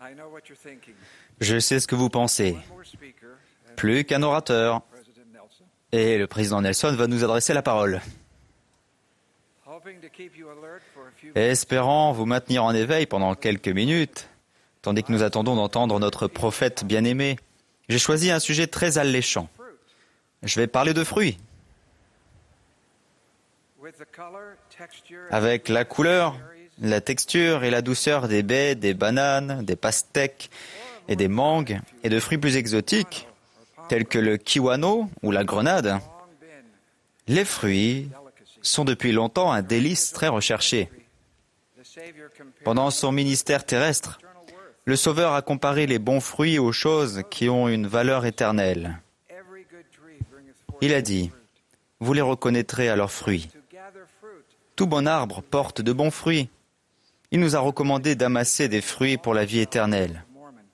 Je sais ce que vous pensez. Plus qu'un orateur. Et le président Nelson va nous adresser la parole. Espérant vous maintenir en éveil pendant quelques minutes, tandis que nous attendons d'entendre notre prophète bien-aimé, j'ai choisi un sujet très alléchant. Je vais parler de fruits. Avec la couleur, la texture et la douceur des baies, des bananes, des pastèques et des mangues et de fruits plus exotiques, tels que le kiwano ou la grenade, les fruits sont depuis longtemps un délice très recherché. Pendant son ministère terrestre, le Sauveur a comparé les bons fruits aux choses qui ont une valeur éternelle. Il a dit, « Vous les reconnaîtrez à leurs fruits. » Tout bon arbre porte de bons fruits. Il nous a recommandé d'amasser des fruits pour la vie éternelle.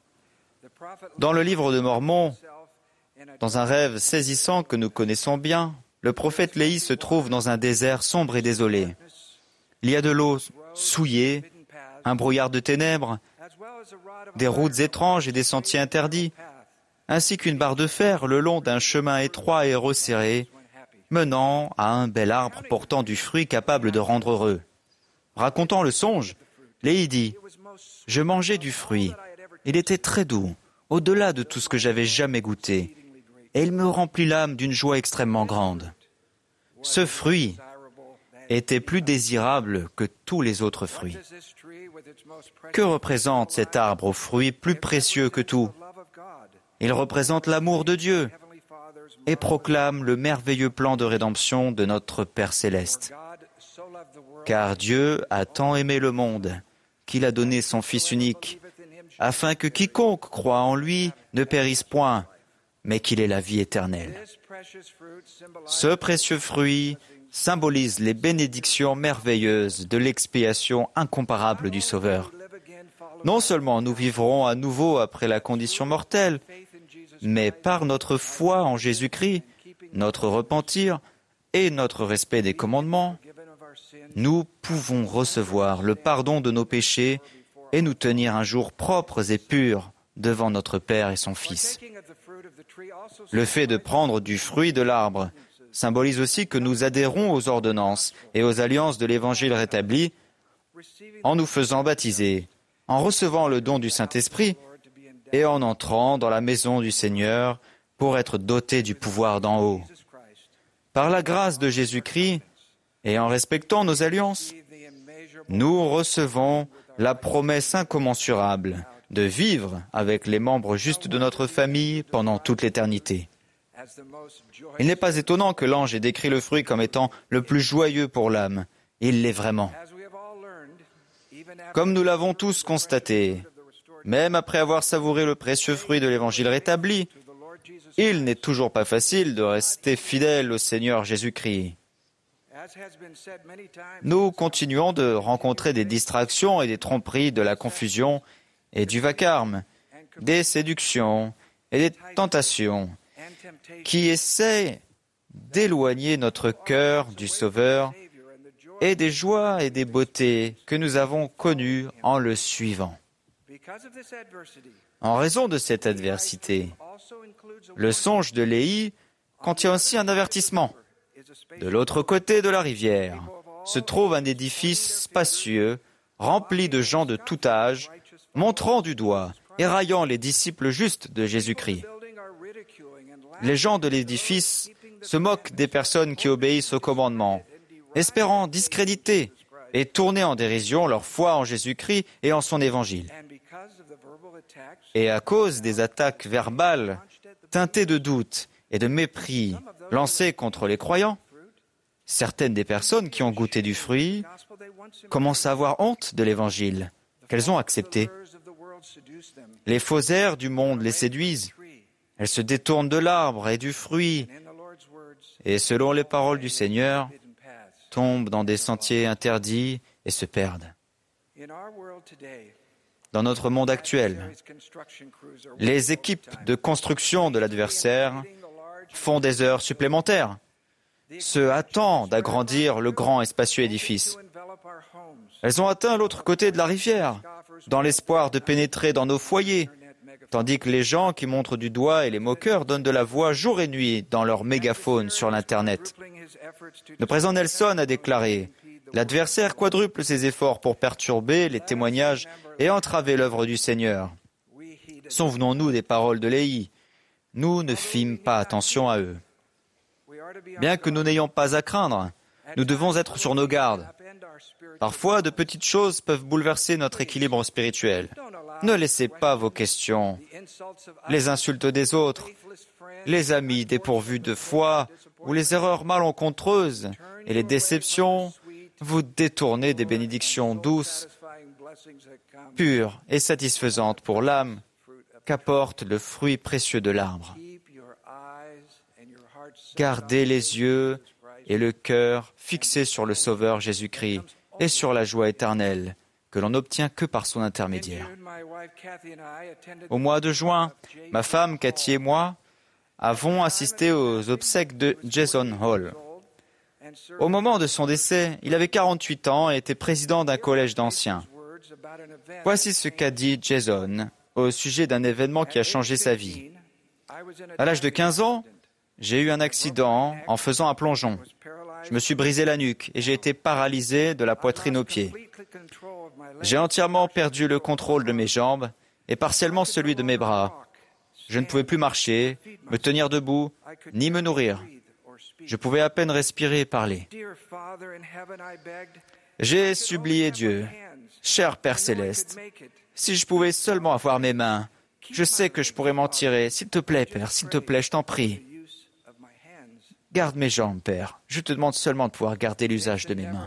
Dans le livre de Mormon, dans un rêve saisissant que nous connaissons bien, le prophète Léhi se trouve dans un désert sombre et désolé. Il y a de l'eau souillée, un brouillard de ténèbres, des routes étranges et des sentiers interdits, ainsi qu'une barre de fer le long d'un chemin étroit et resserré, menant à un bel arbre portant du fruit capable de rendre heureux. Racontant le songe, Léhi dit, « Je mangeais du fruit. Il était très doux, au-delà de tout ce que j'avais jamais goûté, et il me remplit l'âme d'une joie extrêmement grande. Ce fruit était plus désirable que tous les autres fruits. Que représente cet arbre aux fruits plus précieux que tout? Il représente l'amour de Dieu et proclame le merveilleux plan de rédemption de notre Père céleste. Car Dieu a tant aimé le monde qu'il a donné son Fils unique, afin que quiconque croit en lui ne périsse point, mais qu'il ait la vie éternelle. Ce précieux fruit symbolise les bénédictions merveilleuses de l'expiation incomparable du Sauveur. Non seulement nous vivrons à nouveau après la condition mortelle, mais par notre foi en Jésus-Christ, notre repentir et notre respect des commandements, nous pouvons recevoir le pardon de nos péchés et nous tenir un jour propres et purs devant notre Père et son Fils. Le fait de prendre du fruit de l'arbre symbolise aussi que nous adhérons aux ordonnances et aux alliances de l'Évangile rétabli en nous faisant baptiser, en recevant le don du Saint-Esprit et en entrant dans la maison du Seigneur pour être dotés du pouvoir d'en haut. Par la grâce de Jésus-Christ et en respectant nos alliances, nous recevons la promesse incommensurable de vivre avec les membres justes de notre famille pendant toute l'éternité. Il n'est pas étonnant que l'ange ait décrit le fruit comme étant le plus joyeux pour l'âme. Il l'est vraiment. Comme nous l'avons tous constaté, même après avoir savouré le précieux fruit de l'Évangile rétabli, il n'est toujours pas facile de rester fidèle au Seigneur Jésus-Christ. Nous continuons de rencontrer des distractions et des tromperies de la confusion et du vacarme, des séductions et des tentations qui essaient d'éloigner notre cœur du Sauveur et des joies et des beautés que nous avons connues en le suivant. En raison de cette adversité, le songe de Léhi contient aussi un avertissement. De l'autre côté de la rivière se trouve un édifice spacieux, rempli de gens de tout âge, montrant du doigt et raillant les disciples justes de Jésus-Christ. Les gens de l'édifice se moquent des personnes qui obéissent au commandement, espérant discréditer et tourner en dérision leur foi en Jésus-Christ et en son évangile. Et à cause des attaques verbales, teintées de doute et de mépris lancées contre les croyants, certaines des personnes qui ont goûté du fruit commencent à avoir honte de l'évangile qu'elles ont accepté. Les faux airs du monde les séduisent. Elles se détournent de l'arbre et du fruit et, selon les paroles du Seigneur, tombent dans des sentiers interdits et se perdent. Dans notre monde actuel, les équipes de construction de l'adversaire font des heures supplémentaires, se hâtant d'agrandir le grand et spacieux édifice. Elles ont atteint l'autre côté de la rivière dans l'espoir de pénétrer dans nos foyers, tandis que les gens qui montrent du doigt et les moqueurs donnent de la voix jour et nuit dans leur mégaphone sur l'Internet. Le président Nelson a déclaré « L'adversaire quadruple ses efforts pour perturber les témoignages et entraver l'œuvre du Seigneur. » Souvenons-nous des paroles de Léhi. Nous ne fîmes pas attention à eux. Bien que nous n'ayons pas à craindre, nous devons être sur nos gardes. Parfois, de petites choses peuvent bouleverser notre équilibre spirituel. Ne laissez pas vos questions, les insultes des autres, les amis dépourvus de foi ou les erreurs malencontreuses et les déceptions vous détourner des bénédictions douces, pures et satisfaisantes pour l'âme qu'apporte le fruit précieux de l'arbre. Gardez les yeux et le cœur fixés sur le Sauveur Jésus-Christ et sur la joie éternelle que l'on n'obtient que par son intermédiaire. Au mois de juin, ma femme Cathy et moi avons assisté aux obsèques de Jason Hall. Au moment de son décès, il avait 48 ans et était président d'un collège d'anciens. Voici ce qu'a dit Jason au sujet d'un événement qui a changé sa vie. À l'âge de 15 ans, j'ai eu un accident en faisant un plongeon. Je me suis brisé la nuque et j'ai été paralysé de la poitrine aux pieds. J'ai entièrement perdu le contrôle de mes jambes et partiellement celui de mes bras. Je ne pouvais plus marcher, me tenir debout, ni me nourrir. Je pouvais à peine respirer et parler. J'ai supplié Dieu, cher Père Céleste, si je pouvais seulement avoir mes mains, je sais que je pourrais m'en tirer. S'il te plaît, Père, s'il te plaît, je t'en prie. Garde mes jambes, Père. Je te demande seulement de pouvoir garder l'usage de mes mains.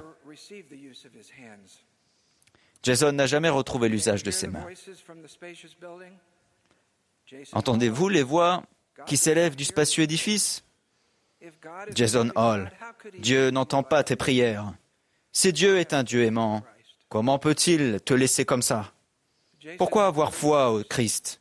Jason n'a jamais retrouvé l'usage de ses mains. Entendez-vous les voix qui s'élèvent du spacieux édifice? Jason Hall, Dieu n'entend pas tes prières. Si Dieu est un Dieu aimant, comment peut-il te laisser comme ça? Pourquoi avoir foi au Christ?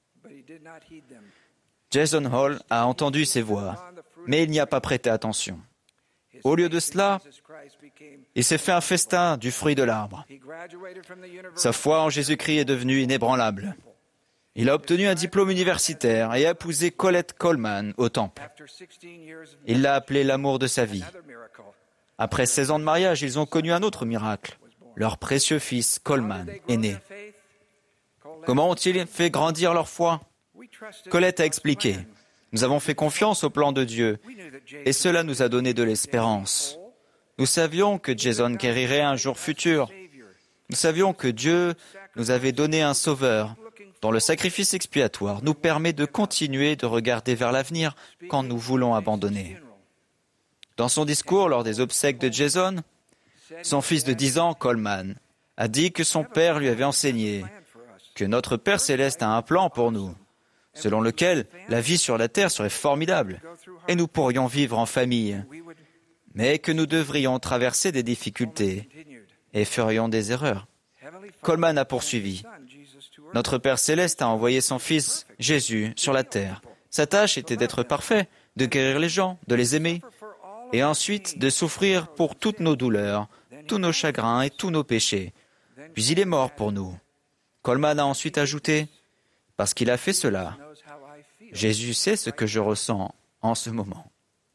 Jason Hall a entendu ces voix, mais il n'y a pas prêté attention. Au lieu de cela, il s'est fait un festin du fruit de l'arbre. Sa foi en Jésus-Christ est devenue inébranlable. Il a obtenu un diplôme universitaire et a épousé Colette Coleman au temple. Il l'a appelé l'amour de sa vie. Après 16 ans de mariage, ils ont connu un autre miracle. Leur précieux fils, Coleman, est né. Comment ont-ils fait grandir leur foi? Colette a expliqué. Nous avons fait confiance au plan de Dieu et cela nous a donné de l'espérance. Nous savions que Jason guérirait un jour futur. Nous savions que Dieu nous avait donné un sauveur dont le sacrifice expiatoire nous permet de continuer de regarder vers l'avenir quand nous voulons abandonner. Dans son discours lors des obsèques de Jason, son fils de 10 ans, Coleman, a dit que son père lui avait enseigné que notre Père Céleste a un plan pour nous, selon lequel la vie sur la terre serait formidable et nous pourrions vivre en famille, mais que nous devrions traverser des difficultés et ferions des erreurs. Coleman a poursuivi. Notre Père Céleste a envoyé son Fils, Jésus, sur la terre. Sa tâche était d'être parfait, de guérir les gens, de les aimer, et ensuite de souffrir pour toutes nos douleurs, tous nos chagrins et tous nos péchés. Puis il est mort pour nous. Coleman a ensuite ajouté, « Parce qu'il a fait cela, Jésus sait ce que je ressens en ce moment. »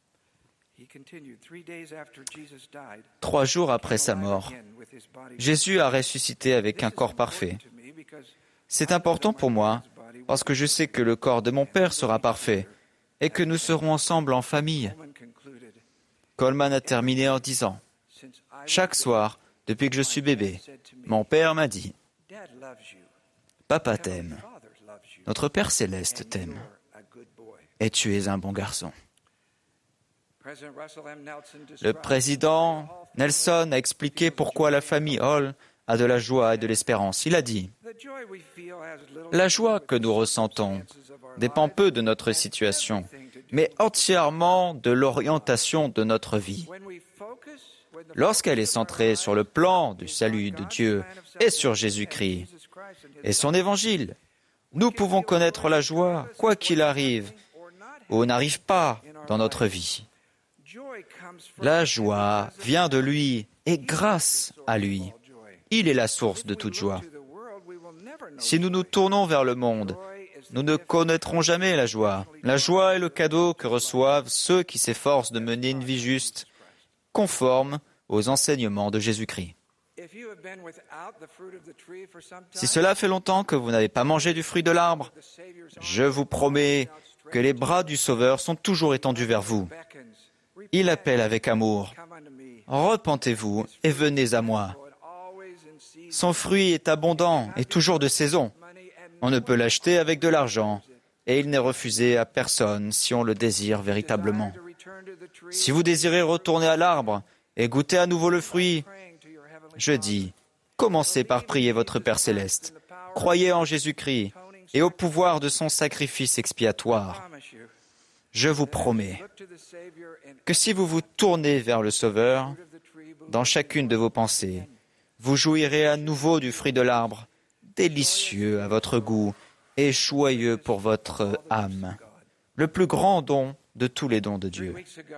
3 jours après sa mort, Jésus a ressuscité avec un corps parfait. C'est important pour moi parce que je sais que le corps de mon Père sera parfait et que nous serons ensemble en famille. Coleman a terminé en disant, « Chaque soir, depuis que je suis bébé, mon Père m'a dit, « Papa t'aime, notre Père Céleste t'aime, et tu es un bon garçon. » Le président Nelson a expliqué pourquoi la famille Hall a de la joie et de l'espérance. Il a dit, « La joie que nous ressentons dépend peu de notre situation, mais entièrement de l'orientation de notre vie. Lorsqu'elle est centrée sur le plan du salut de Dieu et sur Jésus-Christ et son évangile, nous pouvons connaître la joie, quoi qu'il arrive ou n'arrive pas dans notre vie. La joie vient de lui et grâce à lui. Il est la source de toute joie. Si nous nous tournons vers le monde, nous ne connaîtrons jamais la joie. La joie est le cadeau que reçoivent ceux qui s'efforcent de mener une vie juste, conforme aux enseignements de Jésus-Christ. Si cela fait longtemps que vous n'avez pas mangé du fruit de l'arbre, je vous promets que les bras du Sauveur sont toujours étendus vers vous. Il appelle avec amour. Repentez-vous et venez à moi. Son fruit est abondant et toujours de saison. On ne peut l'acheter avec de l'argent et il n'est refusé à personne si on le désire véritablement. Si vous désirez retourner à l'arbre et goûter à nouveau le fruit, je dis, commencez par prier votre Père céleste. Croyez en Jésus-Christ et au pouvoir de son sacrifice expiatoire. Je vous promets que si vous vous tournez vers le Sauveur, dans chacune de vos pensées, vous jouirez à nouveau du fruit de l'arbre, délicieux à votre goût et joyeux pour votre âme, le plus grand don de tous les dons de Dieu.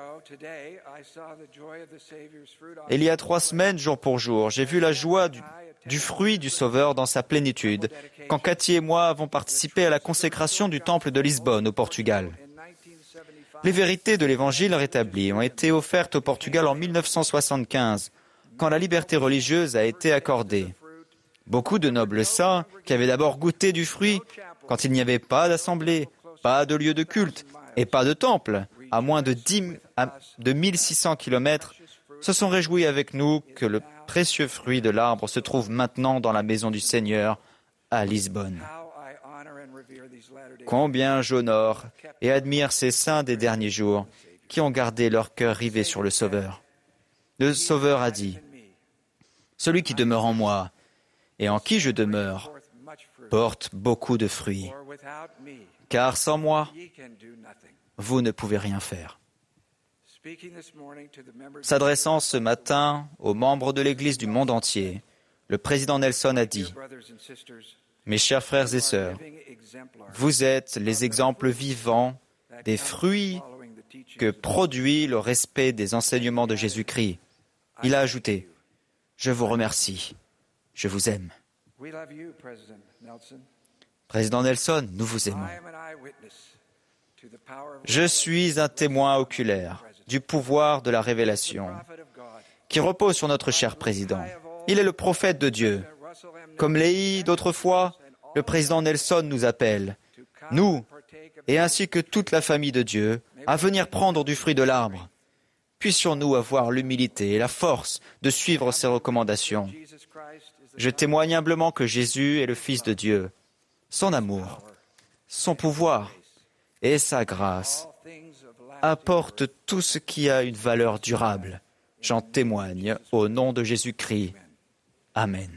Il y a 3 semaines, jour pour jour, j'ai vu la joie du fruit du Sauveur dans sa plénitude, quand Cathy et moi avons participé à la consécration du temple de Lisbonne au Portugal. Les vérités de l'Évangile rétabli ont été offertes au Portugal en 1975, quand la liberté religieuse a été accordée. Beaucoup de nobles saints qui avaient d'abord goûté du fruit, quand il n'y avait pas d'assemblée, pas de lieu de culte et pas de temple, à moins de 1600 kilomètres, se sont réjouis avec nous que le précieux fruit de l'arbre se trouve maintenant dans la maison du Seigneur à Lisbonne. Combien j'honore et admire ces saints des derniers jours qui ont gardé leur cœur rivé sur le Sauveur. Le Sauveur a dit, « Celui qui demeure en moi et en qui je demeure porte beaucoup de fruits, car sans moi, vous ne pouvez rien faire. » S'adressant ce matin aux membres de l'Église du monde entier, le président Nelson a dit, « Mes chers frères et sœurs, vous êtes les exemples vivants des fruits que produit le respect des enseignements de Jésus-Christ. » Il a ajouté, « Je vous remercie, je vous aime. » Président Nelson, nous vous aimons. Je suis un témoin oculaire du pouvoir de la révélation qui repose sur notre cher président. Il est le prophète de Dieu. Comme Léhi d'autrefois, le président Nelson nous appelle, nous, et ainsi que toute la famille de Dieu, à venir prendre du fruit de l'arbre. Puissions-nous avoir l'humilité et la force de suivre ses recommandations. Je témoigne humblement que Jésus est le Fils de Dieu. Son amour, son pouvoir et sa grâce apportent tout ce qui a une valeur durable. J'en témoigne au nom de Jésus-Christ. Amen.